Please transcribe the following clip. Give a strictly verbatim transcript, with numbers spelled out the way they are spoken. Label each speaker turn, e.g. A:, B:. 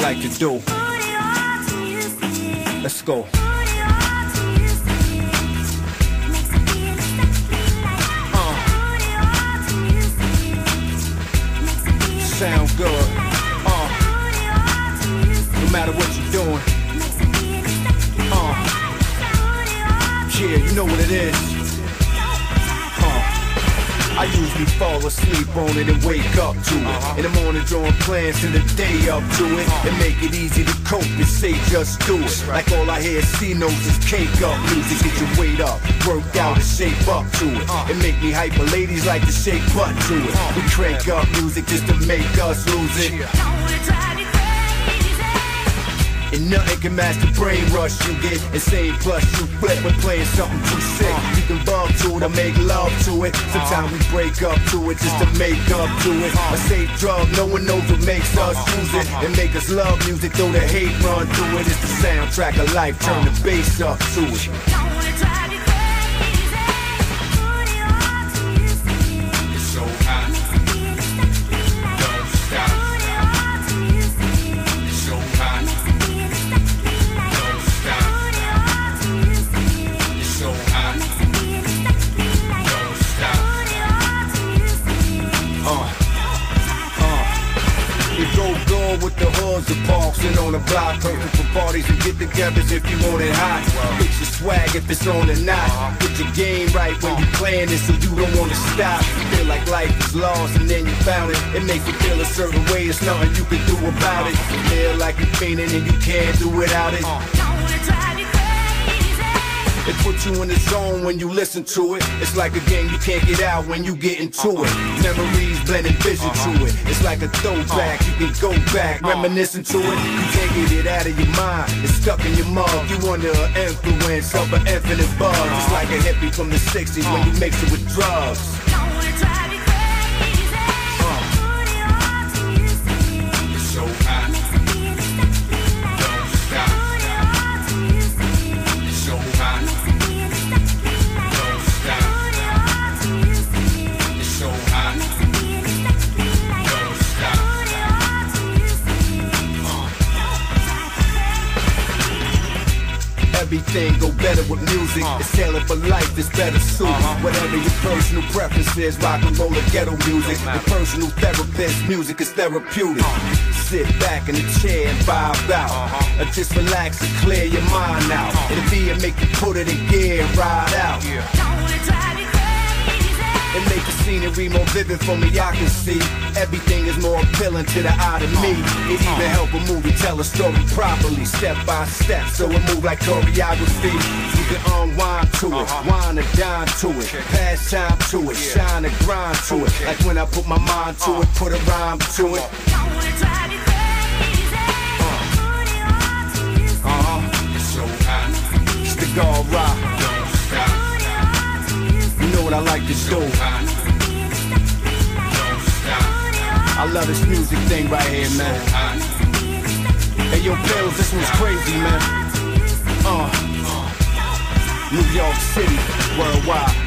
A: like to do. Let's go. Uh. Sound good. Uh. No matter what you're doing. Uh. Yeah, you know what it is. I usually fall asleep on it and wake up to it. Uh-huh. In the morning drawing plans to the day up to it. Uh-huh. And make it easy to cope and say just do it. Right. Like all I hear C notes is cake up music. Get your weight up, work out and shape up to it. Uh-huh. And make me hyper, ladies like to shake butt to it. Uh-huh. We crank up music just to make us lose it. Yeah. And nothing can match the brain rush you get. Insane plus you flip when playing something too sick. You can bug to it or make love to it. Sometimes we break up to it just to make up to it. A safe drug, no one knows what makes us use it. And make us love music, though the hate run through it. It's the soundtrack of life, turn the bass up to it. With the hoods and parks and on the block, perfect for parties and get-togethers if you want it hot. Fix your swag if it's on or not. Put your game right when you playing it so you don't want to stop. You feel like life is lost and then you found it. It makes you feel a certain way, it's nothing you can do about it. You feel like you're fainting and you can't do without it. It puts you in the zone when you listen to it. It's like a game you can't get out when you get into it. Memories blending vision to it. It's like a throwback, you can go back, reminiscing to it. You can't get it out of your mind, it's stuck in your mug. You under an influence of an infinite buzz. It's like a hippie from the sixties when you mix it with drugs. Everything go better with music. Uh, it's tailored for life, it's better suited. Uh-huh. Whatever your personal preference is, rock and roll or ghetto music. Your personal therapist, music is therapeutic. Uh, Sit back in the chair and vibe out. Uh-huh. Or just relax and clear your mind out. Uh, It'll be and make you put it in gear and ride out. Yeah. And make the scenery more vivid for me, I can see. Everything is more appealing to the eye to me. It even help a movie tell a story properly, step by step, so it move like choreography. You can unwind to it, wine and dine to it, pass time to it, shine and grind to it. Like when I put my mind to it, put a rhyme to it. Uh-huh. It's the God Rock. You know what I like to do. I love this music thing right here, man. Hey, yo, Bills, this one's crazy, man. Uh, New York City, worldwide.